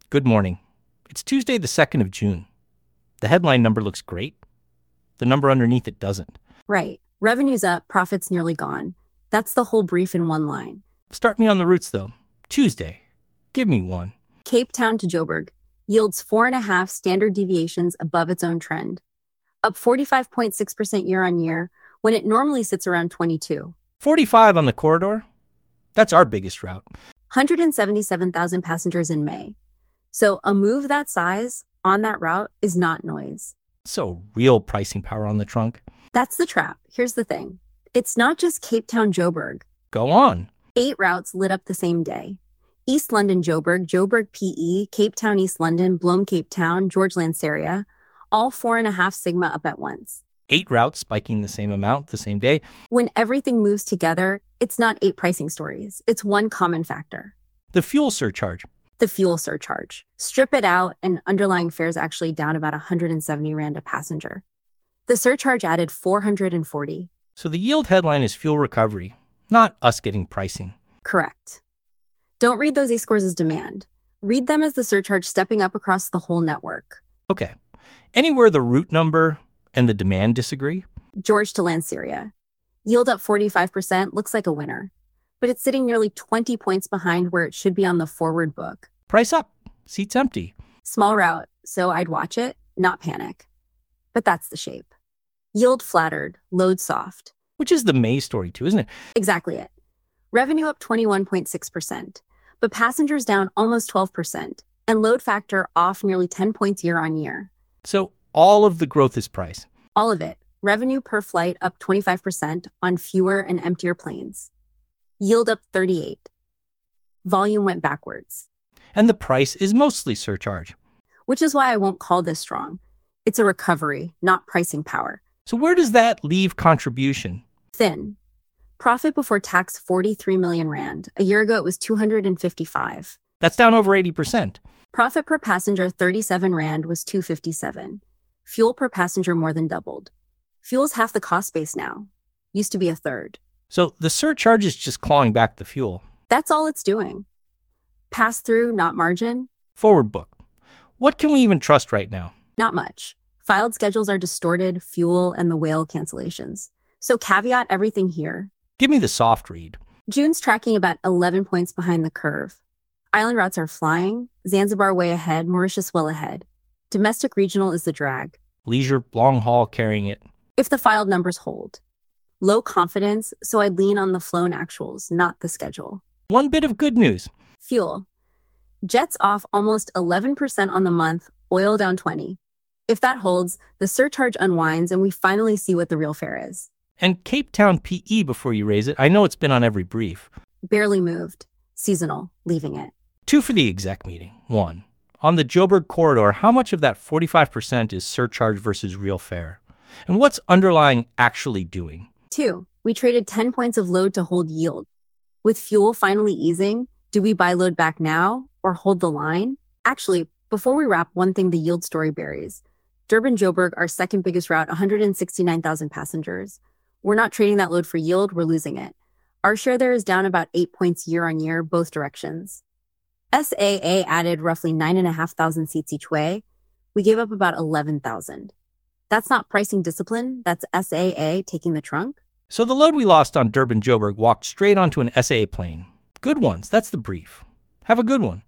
Good morning. It's Tuesday, the 2nd of June. The headline number looks great. The number underneath it doesn't. Right. Revenue's up, profits nearly gone. That's the whole brief in one line. Start me on the roots, though. Tuesday. Give me one. Cape Town to Joburg yields 4.5 standard deviations above its own trend, up 45.6% year on year when it normally sits around 22. 45 on the corridor? That's our biggest route. 177,000 passengers in May. So a move that size on that route is not noise. So real pricing power on the trunk. That's the trap. Here's the thing. It's not just Cape Town Joburg. Go on. 8 routes lit up the same day. East London Joburg, Joburg PE, Cape Town East London, Bloem Cape Town, George Lanseria, all 4.5 sigma up at once. 8 routes spiking the same amount the same day. When everything moves together, it's not 8 pricing stories. It's one common factor. The fuel surcharge. The fuel surcharge. Strip it out, and underlying fares actually down about 170 Rand a passenger. The surcharge added 440. So the yield headline is fuel recovery, not us getting pricing. Correct. Don't read those A-scores as demand. Read them as the surcharge stepping up across the whole network. Okay. Anywhere the route number and the demand disagree? George to Lanseria. Yield up 45% looks like a winner, but it's sitting nearly 20 points behind where it should be on the forward book. Price up. Seats empty. Small route, so I'd watch it, not panic. But that's the shape. Yield flattered, load soft. Which is the May story too, isn't it? Exactly it. Revenue up 21.6%, but passengers down almost 12%, and load factor off nearly 10 points year on year. So all of the growth is price. All of it. Revenue per flight up 25% on fewer and emptier planes. Yield up 38%. Volume went backwards. And the price is mostly surcharge. Which is why I won't call this strong. It's a recovery, not pricing power. So where does that leave contribution? Thin. Profit before tax 43 million Rand. A year ago it was 255. That's down over 80%. Profit per passenger 37 Rand was 257. Fuel per passenger more than doubled. Fuel's half the cost base now. Used to be a third. So the surcharge is just clawing back the fuel. That's all it's doing. Pass through, not margin. Forward book. What can we even trust right now? Not much. Filed schedules are distorted, fuel, and the whale cancellations. So caveat everything here. Give me the soft read. June's tracking about 11 points behind the curve. Island routes are flying. Zanzibar way ahead, Mauritius well ahead. Domestic regional is the drag. Leisure, long haul carrying it. If the filed numbers hold. Low confidence, so I'd lean on the flown actuals, not the schedule. One bit of good news. Fuel. Jets off almost 11% on the month, oil down 20%. If that holds, the surcharge unwinds and we finally see what the real fare is. And Cape Town PE before you raise it. I know it's been on every brief. Barely moved. Seasonal, leaving it. 2 for the exec meeting. 1. On the Joburg corridor, how much of that 45% is surcharge versus real fare? And what's underlying actually doing? 2. We traded 10 points of load to hold yield. With fuel finally easing, do we buy load back now or hold the line? Actually, before we wrap, one thing the yield story buries. Durban-Joburg, our second biggest route, 169,000 passengers. We're not trading that load for yield, we're losing it. Our share there is down about 8 points year on year, both directions. SAA added roughly 9,500 seats each way. We gave up about 11,000. That's not pricing discipline, that's SAA taking the trunk. So the load we lost on Durban-Joburg walked straight onto an SAA plane. Good ones, that's the brief. Have a good one.